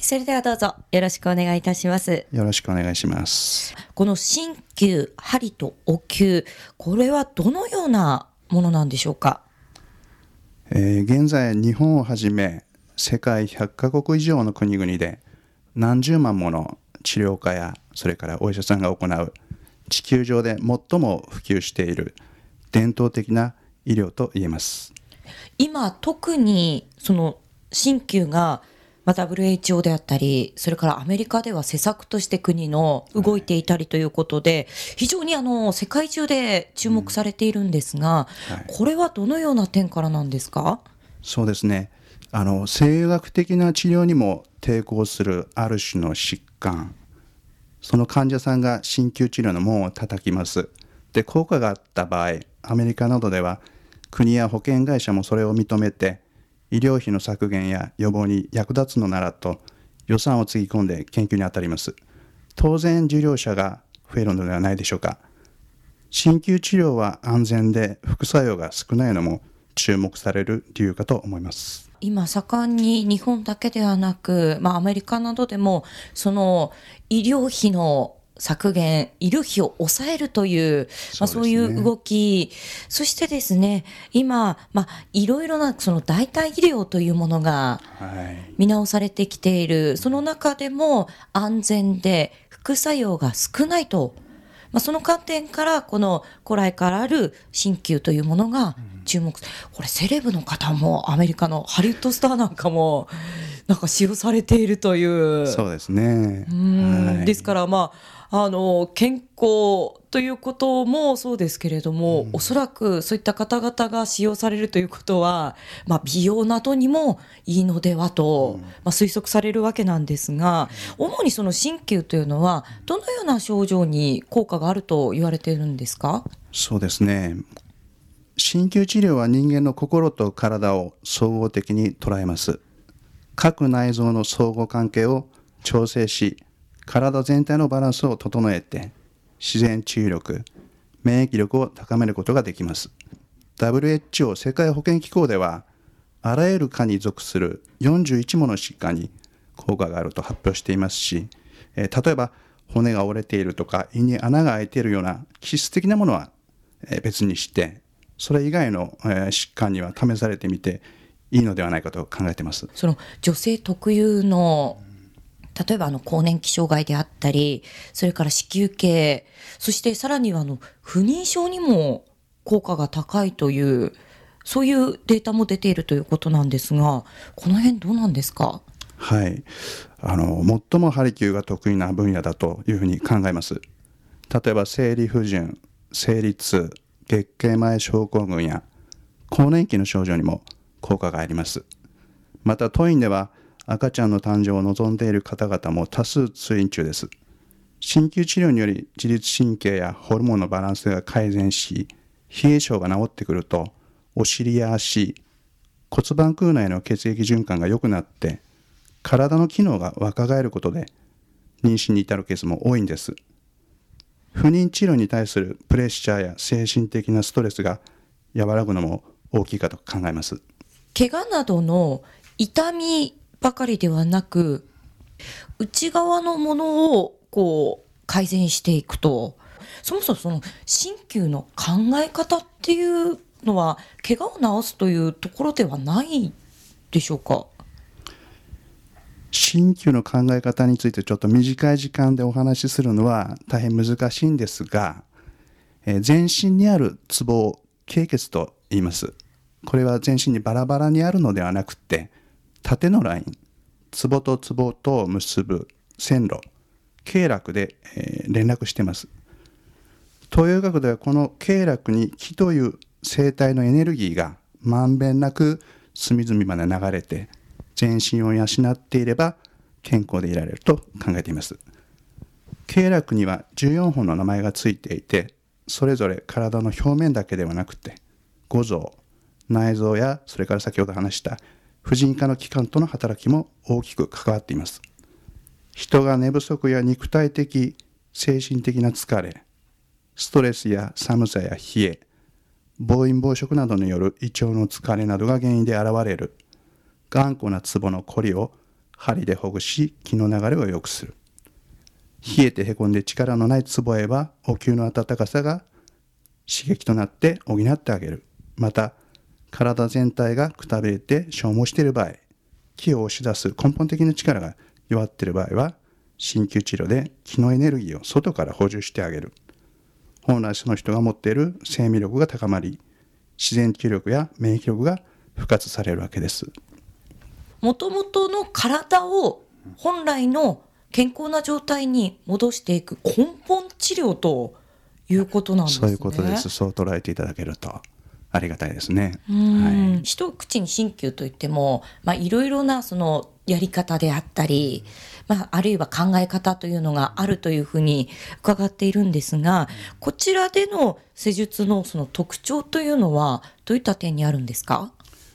それではどうぞよろしくお願いいたします。 よろしくお願いします。 この鍼灸、針とお灸、これはどのようなものなんでしょうか？ 現在日本をはじめ世界100カ国以上の国々で何十万もの治療家やそれからお医者さんが行う地球上で最も普及している伝統的な医療と言えます。 今特にその鍼灸がWHO であったり、それからアメリカでは施策として国の動いていたりということで、非常に世界中で注目されているんですが、これはどのような点からなんですか？ そうですね。生学的な治療にも抵抗するある種の疾患、その患者さんが鍼灸治療の門を叩きます。で、効果があった場合、アメリカなどでは国や保険会社もそれを認めて、医療費の削減や予防に役立つのならと予算をつぎ込んで研究に当たります。当然受領者が増えるのではないでしょうか。鍼灸治療は安全で副作用が少ないのも注目される理由かと思います。 今盛んに日本だけではなく、アメリカなどでもその医療費の削減、医療費を抑えるという、そういう動き、そしてですね、今、いろいろなその代替医療というものが見直されてきている、その中でも安全で副作用が少ないと、その観点からこの古来からある鍼灸というものが注目、これセレブの方もアメリカのハリウッドスターなんかもなんか使用されているという。 そうですね。 ですから健康ということもそうですけれども、おそらくそういった方々が使用されるということは、美容などにもいいのではと、推測されるわけなんですが、主にその鍼灸というのはどのような症状に効果があると言われているんですか？ そうですね。鍼灸治療は人間の心と体を総合的に捉えます。各内臓の相互関係を調整し、体全体のバランスを整えて自然治癒力、免疫力を高めることができます。 WHO 世界保健機構ではあらゆる科に属する41もの疾患に効果があると発表していますし、例えば骨が折れているとか胃に穴が開いているような気質的なものは別にして、それ以外の疾患には試されてみていいのではないかと考えています。 その女性特有の例えば更年期障害であったり、それから子宮系、そしてさらには不妊症にも効果が高いという、そういうデータも出ているということなんですが、この辺どうなんですか？ はい、最もハリキューが得意な分野だというふうに考えます。例えば生理不順、生理痛、月経前症候群や更年期の症状にも効果があります。また当院では赤ちゃんの誕生を望んでいる方々も多数通院中です。鍼灸治療により自律神経やホルモンのバランスが改善し、冷え症が治ってくるとお尻や足、骨盤腔内の血液循環が良くなって体の機能が若返ることで妊娠に至るケースも多いんです。不妊治療に対するプレッシャーや精神的なストレスが和らぐのも大きいかと考えます。 怪我などの痛みばかりではなく、内側のものを改善していくと、そもそもその鍼灸の考え方っていうのは怪我を治すというところではないでしょうか？ 鍼灸の考え方についてちょっと短い時間でお話しするのは大変難しいんですが、全身にあるツボを経血と言います。これは全身にバラバラにあるのではなくて、縦のライン、ツボとツボとを結ぶ線路、経絡で、連絡しています。東洋医学ではこの経絡に気という生体のエネルギーがまんべんなく隅々まで流れて全身を養っていれば健康でいられると考えています。経絡には14本の名前がついていて、それぞれ体の表面だけではなくて五臓、内臓やそれから先ほど話した婦人科の器官との働きも大きく関わっています。人が寝不足や肉体的、精神的な疲れ、ストレスや寒さや冷え、暴飲暴食などによる胃腸の疲れなどが原因で現れる頑固なツボのこりを針でほぐし気の流れを良くする。冷えてへこんで力のないツボへはお灸の温かさが刺激となって補ってあげる。また体全体がくたびれて消耗している場合、気を押し出す根本的な力が弱っている場合は鍼灸治療で気のエネルギーを外から補充してあげる。本来その人が持っている生命力が高まり、自然治癒力や免疫力が復活されるわけです。 もともとの体を本来の健康な状態に戻していく根本治療ということなんですね。 そういうことです。そう捉えていただけるとありがたいですね。 一口に鍼灸といっても、いろいろなそのやり方であったり、あるいは考え方というのがあるというふうに伺っているんですが、こちらでの施術のその特徴というのはどういった点にあるんですか？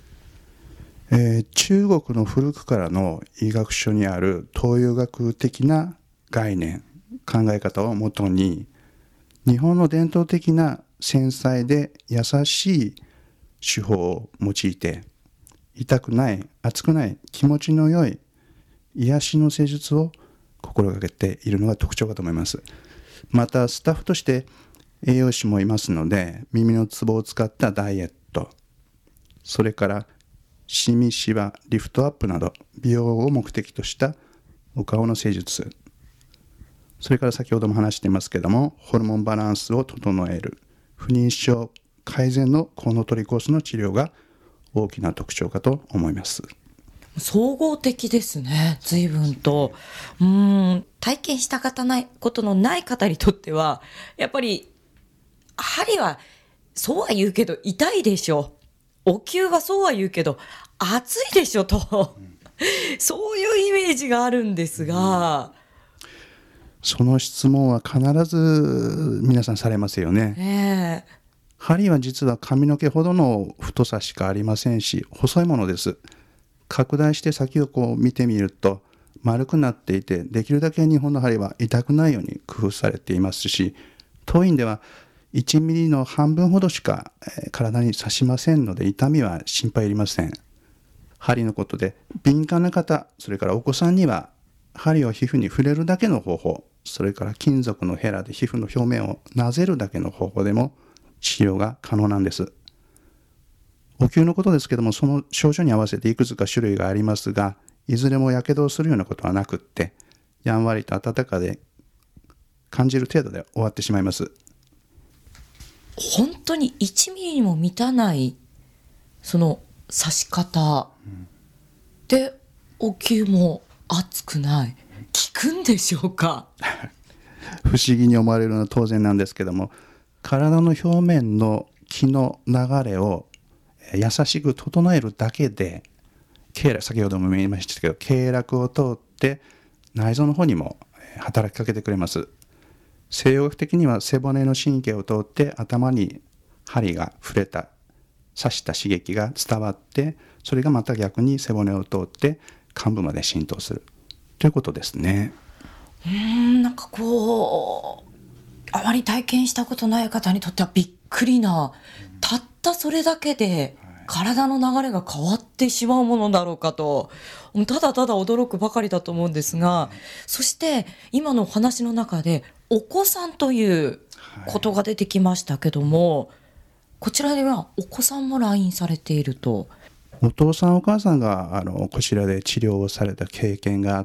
中国の古くからの医学書にある東洋学的な概念、考え方をもとに、日本の伝統的な繊細で優しい手法を用いて、痛くない、熱くない、気持ちの良い癒しの施術を心がけているのが特徴かと思います。またスタッフとして栄養士もいますので、耳のツボを使ったダイエット、それからシミシワリフトアップなど美容を目的としたお顔の施術、それから先ほども話していますけども、ホルモンバランスを整える不妊症改善のコウノトリコースの治療が大きな特徴かと思います。 総合的ですね、随分と。体験したことのない方にとってはやっぱり針はそうは言うけど痛いでしょ、お灸はそうは言うけど熱いでしょとそういうイメージがあるんですが、 その質問は必ず皆さんされますよね。針は実は髪の毛ほどの太さしかありませんし、細いものです。拡大して先を見てみると丸くなっていて、できるだけ日本の針は痛くないように工夫されていますし、当院では1ミリの半分ほどしか体に刺しませんので、痛みは心配いりません。針のことで敏感な方、それからお子さんには針を皮膚に触れるだけの方法、それから金属のヘラで皮膚の表面をなぜるだけの方法でも治療が可能なんです。お灸のことですけども、その症状に合わせていくつか種類がありますが、いずれもやけどをするようなことはなくって、やんわりと温かで感じる程度で終わってしまいます。 本当に1ミリにも満たないその刺し方、でお灸も熱くない、効くんでしょうか？ 不思議に思われるのは当然なんですけども、体の表面の気の流れを優しく整えるだけで、先ほども言いましたけど、経絡を通って内臓の方にも働きかけてくれます。西洋学的には背骨の神経を通って頭に針が触れた、刺した刺激が伝わって、それがまた逆に背骨を通って患部まで浸透するということですね。 なんかあまり体験したことない方にとってはびっくりな、たったそれだけで体の流れが変わってしまうものだろうかと、ただただ驚くばかりだと思うんですが、そして今のお話の中でお子さんということが出てきましたけども、こちらではお子さんも来院されていると。 お父さんお母さんがこちらで治療をされた経験があって、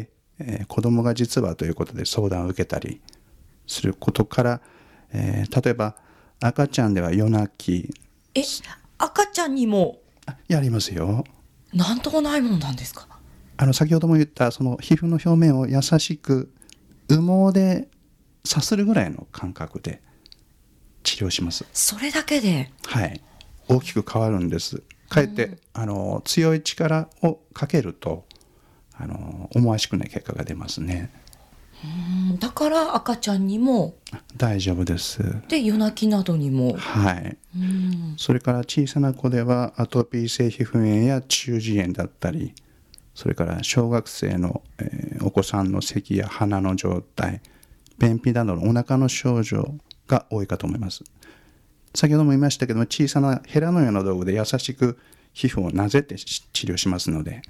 子供が実はということで相談を受けたりすることから、例えば赤ちゃんでは夜泣き、 赤ちゃんにもやりますよ。 なんともないものなんですか？ 先ほども言ったその皮膚の表面を優しく羽毛でさするぐらいの感覚で治療します。 それだけで、 大きく変わるんです。かえって強い力をかけると思わしくない結果が出ますね。 だから赤ちゃんにも大丈夫です。 で夜泣きなどにも、 それから小さな子ではアトピー性皮膚炎や中耳炎だったり、それから小学生の、お子さんの咳や鼻の状態、便秘などのお腹の症状が多いかと思います。先ほども言いましたけども、小さなヘラのような道具で優しく皮膚をなぜて治療しますので、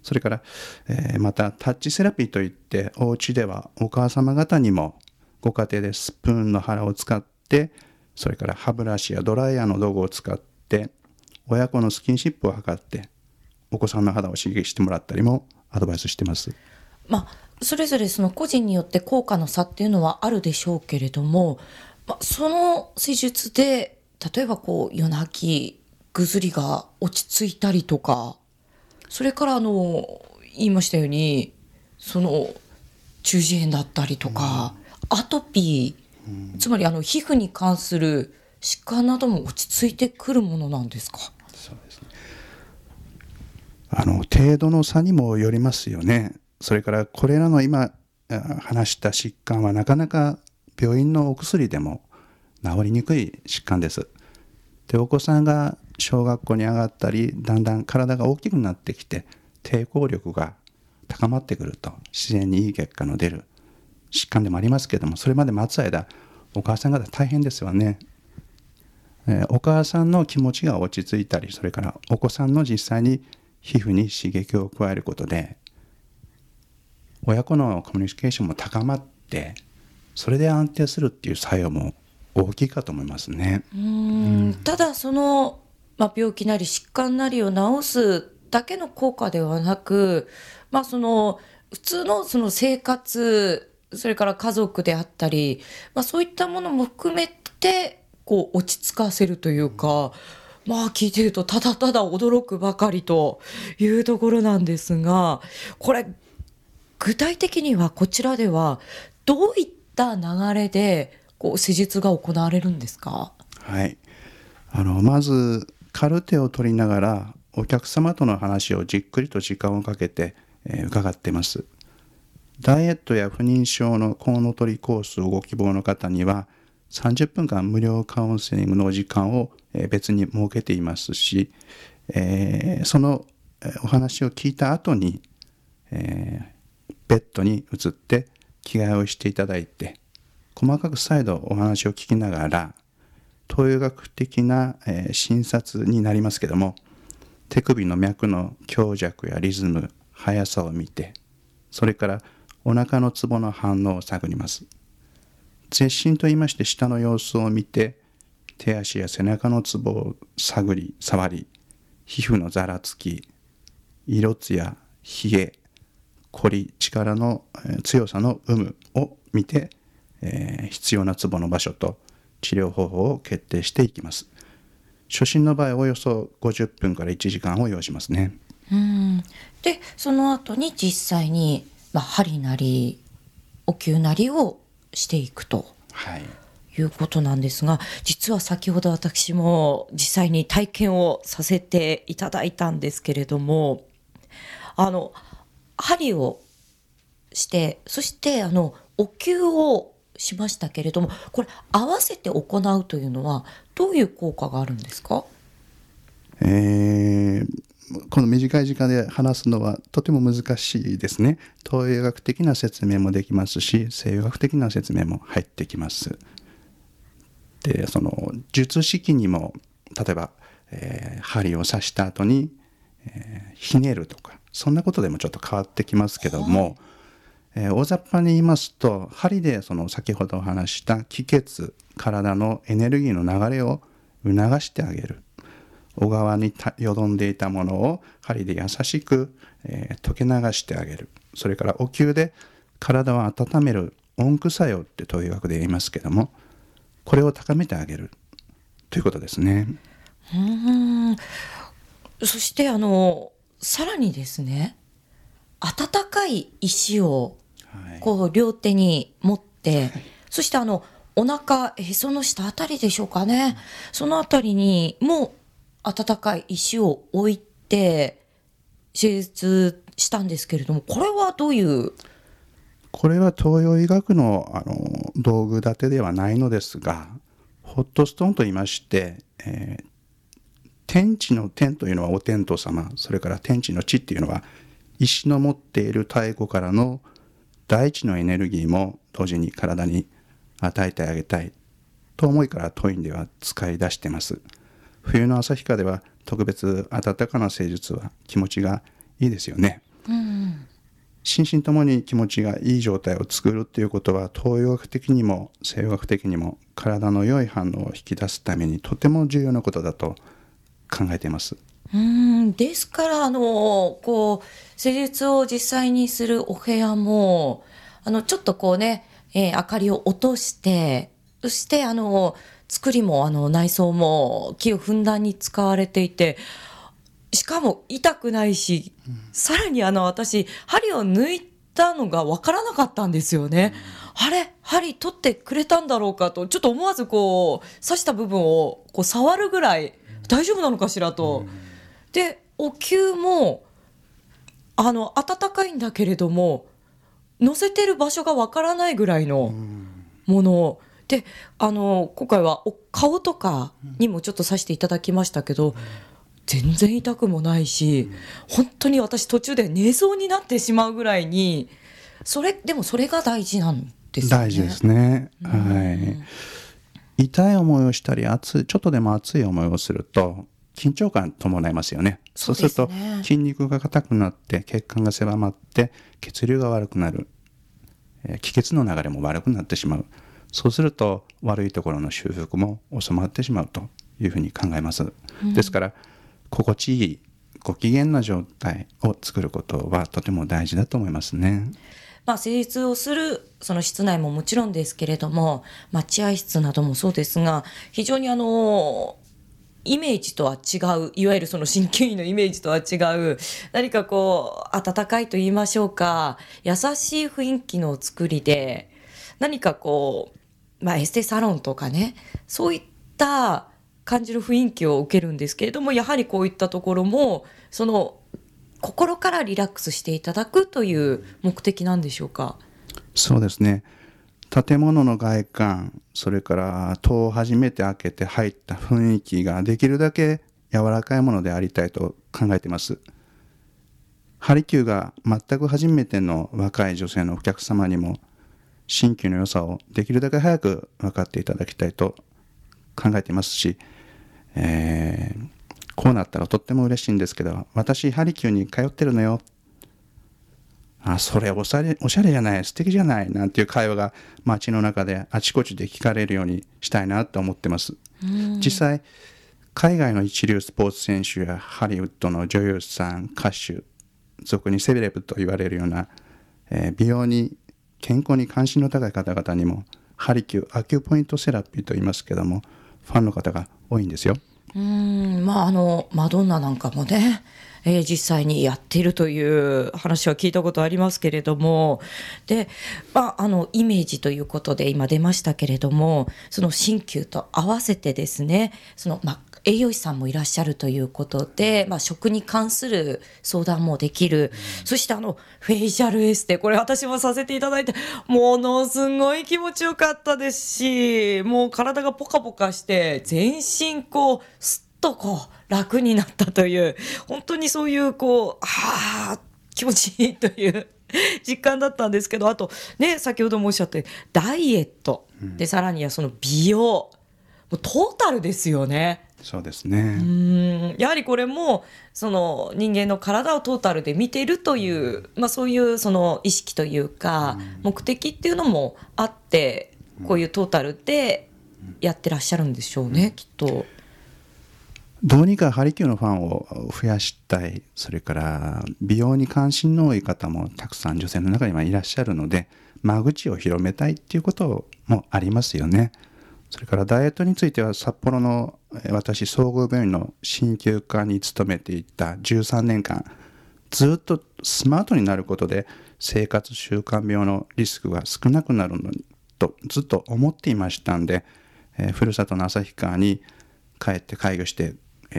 それから、またタッチセラピーといって、お家ではお母様方にもご家庭でスプーンの腹を使って、それから歯ブラシやドライヤーの道具を使って親子のスキンシップを図ってお子さんの肌を刺激してもらったりもアドバイスしてます。 それぞれその個人によって効果の差っていうのはあるでしょうけれども、その施術で例えば夜泣きぐずりが落ち着いたりとか、それから言いましたようにその中耳炎だったりとか、アトピー、つまり皮膚に関する疾患なども落ち着いてくるものなんですか？ そうですね。程度の差にもよりますよね。それからこれらの今話した疾患はなかなか病院のお薬でも治りにくい疾患です。で、お子さんが小学校に上がったり、だんだん体が大きくなってきて抵抗力が高まってくると自然にいい結果の出る疾患でもありますけれども、それまで待つ間お母さん方大変ですよね。お母さんの気持ちが落ち着いたり、それからお子さんの実際に皮膚に刺激を加えることで親子のコミュニケーションも高まって、それで安定するっていう作用も大きいかと思いますね。 ただその、病気なり疾患なりを治すだけの効果ではなく、その普通のその生活、それから家族であったり、そういったものも含めて落ち着かせるというか、聞いてるとただただ驚くばかりというところなんですが、これ具体的にはこちらではどういった流れで施術が行われるんですか？ はい、まずカルテを取りながらお客様との話をじっくりと時間をかけて、伺っています。ダイエットや不妊症のコウノトリコースをご希望の方には30分間無料カウンセリングのお時間を別に設けていますし、そのお話を聞いた後に、ベッドに移って着替えをしていただいて、細かく再度お話を聞きながら東洋医学的な診察になりますけども、手首の脈の強弱やリズム、速さを見て、それからお腹のツボの反応を探ります。舌診といいまして、舌の様子を見て手足や背中のツボを触り、皮膚のざらつき、色艶、冷え、凝り、力の強さの有無を見て、必要なツボの場所と治療方法を決定していきます。初診の場合およそ50分から1時間を要しますね。 でその後に実際に、針なりお灸なりをしていくと、いうことなんですが、実は先ほど私も実際に体験をさせていただいたんですけれども、針をして、そしてお灸をしましたけれども、これ合わせて行うというのはどういう効果があるんですか？ この短い時間で話すのはとても難しいですね。東洋医学的な説明もできますし、西洋医学的な説明も入ってきます。で、その術式にも例えば、針を刺した後に、ひねるとか、そんなことでもちょっと変わってきますけども、大雑把に言いますと、針でその先ほどお話した気血、体のエネルギーの流れを促してあげる。小川によどんでいたものを針で優しく、溶け流してあげる。それからお灸で体を温める温駆作用って東洋医学で言いますけども、これを高めてあげるということですね。 そしてさらにですね、温かい石を両手に持って、そしてお腹、へその下あたりでしょうかね、そのあたりにも温かい石を置いて手術したんですけれども、これはどういう？ これは東洋医学の道具立てではないのですが、ホットストーンと言いまして、天地の天というのはお天道様、それから天地の地っていうのは石の持っている太古からの大地のエネルギーも同時に体に与えてあげたいと思いから当院では使い出しています。冬の旭川では特別暖かな施術は気持ちがいいですよね。 心身ともに気持ちがいい状態を作るっていうことは、東洋学的にも西洋学的にも体の良い反応を引き出すためにとても重要なことだと考えています。 ですから施術を実際にするお部屋もちょっとこうね、明かりを落として、そして作りも内装も木をふんだんに使われていて、しかも痛くないし、さらに私針を抜いたのが分からなかったんですよね。あれ、針取ってくれたんだろうかと、ちょっと思わず刺した部分を触るぐらい大丈夫なのかしらと。でお灸も温かいんだけれども乗せてる場所がわからないぐらいのもので、今回は顔とかにもちょっと刺していただきましたけど、全然痛くもないし、本当に私途中で寝そうになってしまうぐらいに、でもそれが大事なんですね。 大事ですね。痛い思いをしたりちょっとでも熱い思いをすると緊張感伴いますよね。そうすると筋肉が硬くなって血管が狭まって血流が悪くなる、気血の流れも悪くなってしまう。そうすると悪いところの修復も収まってしまうというふうに考えます。ですから心地いいご機嫌な状態を作ることはとても大事だと思いますね。 施術をするその室内ももちろんですけれども、待合室などもそうですが、非常にイメージとは違う、いわゆるその鍼灸院のイメージとは違う、何か温かいと言いましょうか、優しい雰囲気の作りで、何かエステサロンとかね、そういった感じる雰囲気を受けるんですけれども、やはりこういったところもその心からリラックスしていただくという目的なんでしょうか。 そうですね。建物の外観、それから戸を初めて開けて入った雰囲気ができるだけ柔らかいものでありたいと考えています。針灸が全く初めての若い女性のお客様にも鍼灸の良さをできるだけ早く分かっていただきたいと考えていますし、こうなったらとっても嬉しいんですけど、私針灸に通ってるのよ、それおしゃれじゃない、素敵じゃないなんていう会話が街の中であちこちで聞かれるようにしたいなと思ってます。実際海外の一流スポーツ選手やハリウッドの女優さん、歌手、俗にセレブと言われるような、美容に健康に関心の高い方々にも針灸、アキュポイントセラピーと言いますけども、ファンの方が多いんですよ。 マドンナなんかもね、実際にやっているという話は聞いたことありますけれども、で、イメージということで今出ましたけれども、その鍼灸と合わせてですね、栄養士さんもいらっしゃるということで、食に関する相談もできる、そしてフェイシャルエステ、これ私もさせていただいてものすごい気持ちよかったですし、もう体がポカポカして全身スッと楽になったという、本当にそういう気持ちいいという実感だったんですけど、あとね、先ほどもおっしゃってダイエットで、さらにはその美容、もうトータルですよね。 そうですね。 やはりこれもその人間の体をトータルで見ているという、そういうその意識というか目的っていうのもあって、こういうトータルでやってらっしゃるんでしょうね、きっと。 どうにか針灸のファンを増やしたい、それから美容に関心の多い方もたくさん女性の中にはいらっしゃるので、間口を広めたいっていうこともありますよね。それからダイエットについては、札幌の私総合病院の鍼灸科に勤めていた13年間ずっとスマートになることで生活習慣病のリスクが少なくなるのにとずっと思っていましたんで、ふるさとの旭川に帰って開業して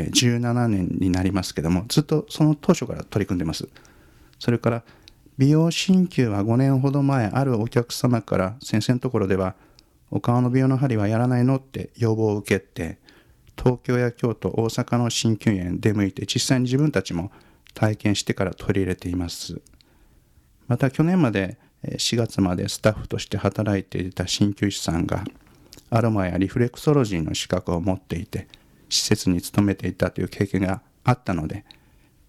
17年になりますけども、ずっとその当初から取り組んでます。それから美容鍼灸は5年ほど前、あるお客様から先生のところではお顔の美容の針はやらないのって要望を受けて、東京や京都、大阪の鍼灸院へ出向いて実際に自分たちも体験してから取り入れています。また去年まで4月までスタッフとして働いていた鍼灸師さんがアロマやリフレクソロジーの資格を持っていて施設に勤めていたという経験があったので、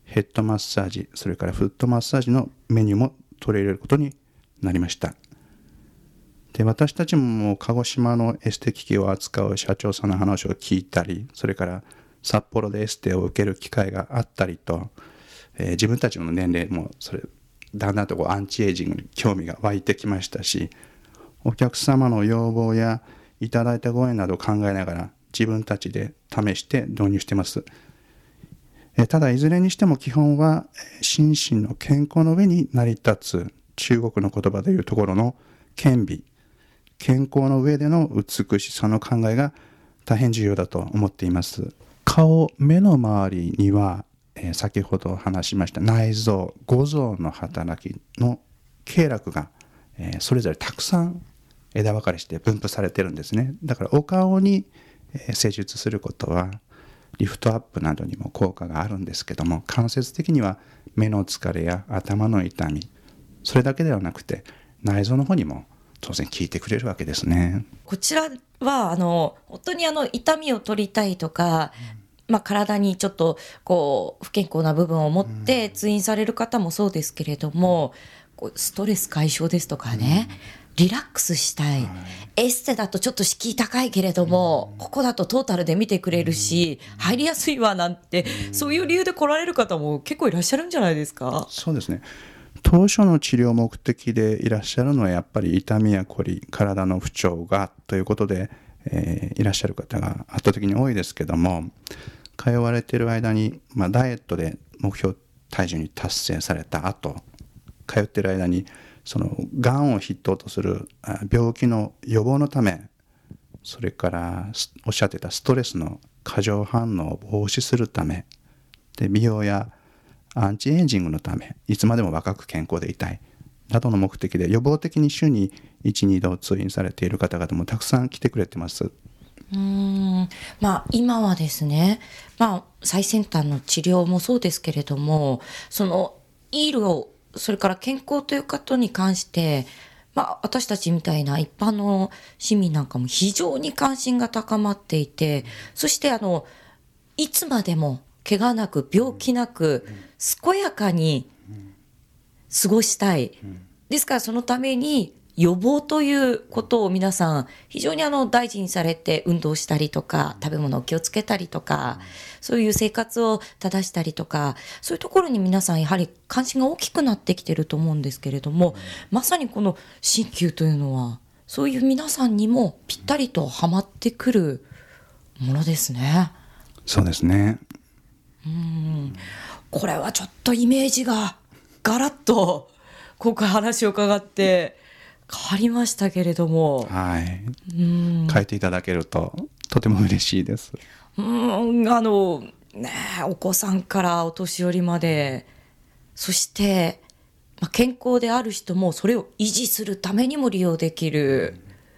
ヘッドマッサージ、それからフットマッサージのメニューも取り入れることになりました。で、私たちも鹿児島のエステ機器を扱う社長さんの話を聞いたり、それから札幌でエステを受ける機会があったりと、自分たちの年齢もだんだんとアンチエイジングに興味が湧いてきましたし、お客様の要望やいただいたご縁などを考えながら自分たちで試して導入しています。ただいずれにしても基本は心身の健康の上に成り立つ中国の言葉でいうところの健美、健康の上での美しさの考えが大変重要だと思っています。顔、目の周りには、先ほど話しました内臓、五臓の働きの経絡が、それぞれたくさん枝分かれして分布されてるんですね。だからお顔に施術することはリフトアップなどにも効果があるんですけども、間接的には目の疲れや頭の痛み、それだけではなくて内臓の方にも当然効いてくれるわけですね。 こちらは本当に痛みを取りたいとか、体にちょっと不健康な部分を持って通院される方もそうですけれども、ストレス解消ですとかね、リラックスしたい、エステだとちょっと敷居高いけれども、ここだとトータルで見てくれるし、入りやすいわなんて、そういう理由で来られる方も結構いらっしゃるんじゃないですか。 そうですね。当初の治療目的でいらっしゃるのはやっぱり痛みやこり、体の不調がということで、いらっしゃる方が圧倒的に多いですけども、通われている間に、ダイエットで目標体重に達成された後、通っている間にそのがんを筆頭とする病気の予防のため、それからおっしゃってたストレスの過剰反応を防止するためで、美容やアンチエイジングのため、いつまでも若く健康でいたいなどの目的で予防的に週に 1,2 度通院されている方々もたくさん来てくれてます。 今はですね、最先端の治療もそうですけれども、その医療、それから健康ということに関して、私たちみたいな一般の市民なんかも非常に関心が高まっていて、そしていつまでも怪我なく病気なく健やかに過ごしたい。ですからそのために予防ということを皆さん非常に大事にされて、運動したりとか食べ物を気をつけたりとか、そういう生活を正したりとか、そういうところに皆さんやはり関心が大きくなってきてると思うんですけれども、まさにこの鍼灸というのはそういう皆さんにもぴったりとはまってくるものですね。 そうですね。 これはちょっとイメージがガラッと今回話を伺って変わりましたけれども、 変えていただけるととても嬉しいです。 お子さんからお年寄りまで、そして、健康である人もそれを維持するためにも利用できる、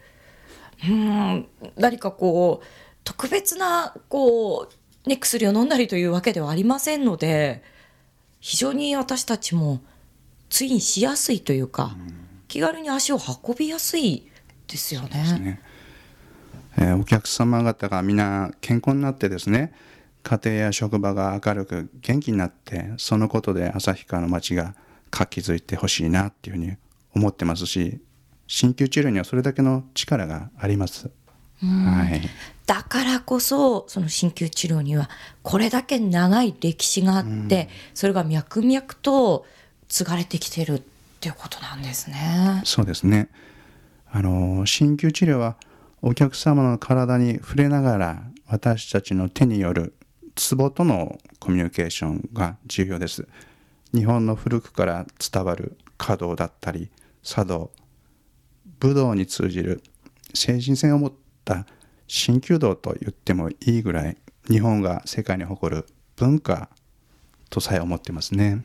何か特別な薬を飲んだりというわけではありませんので、非常に私たちも通院しやすいというか、気軽に足を運びやすいですよね。 そうですね。お客様方がみんな健康になってですね、家庭や職場が明るく元気になって、そのことで旭川の街が活気づいてほしいなっていうふうに思ってますし、鍼灸治療にはそれだけの力があります。 だからこそその鍼灸治療にはこれだけ長い歴史があって、それが脈々と継がれてきてるっていうことなんですね。 そうですね。鍼灸治療はお客様の体に触れながら私たちの手によるツボとのコミュニケーションが重要です。日本の古くから伝わる華道だったり茶道、武道に通じる精神性を持った鍼灸道と言ってもいいぐらい、日本が世界に誇る文化とさえ思ってますね。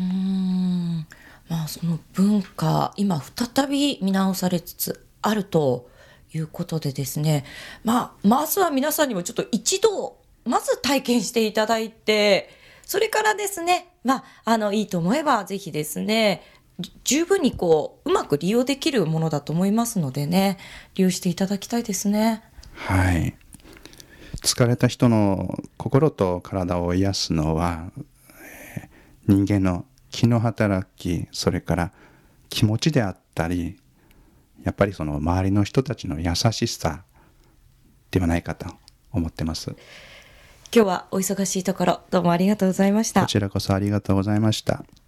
その文化、今再び見直されつつあるということでですね、まずは皆さんにもちょっと一度まず体験していただいて、それからですね、いいと思えばぜひですね、十分にうまく利用できるものだと思いますのでね、利用していただきたいですね。 疲れた人の心と体を癒すのは、 人間の気の働き、それから気持ちであったり、やっぱりその周りの人たちの優しさではないかと思ってます。 今日はお忙しいところどうもありがとうございました。 こちらこそありがとうございました。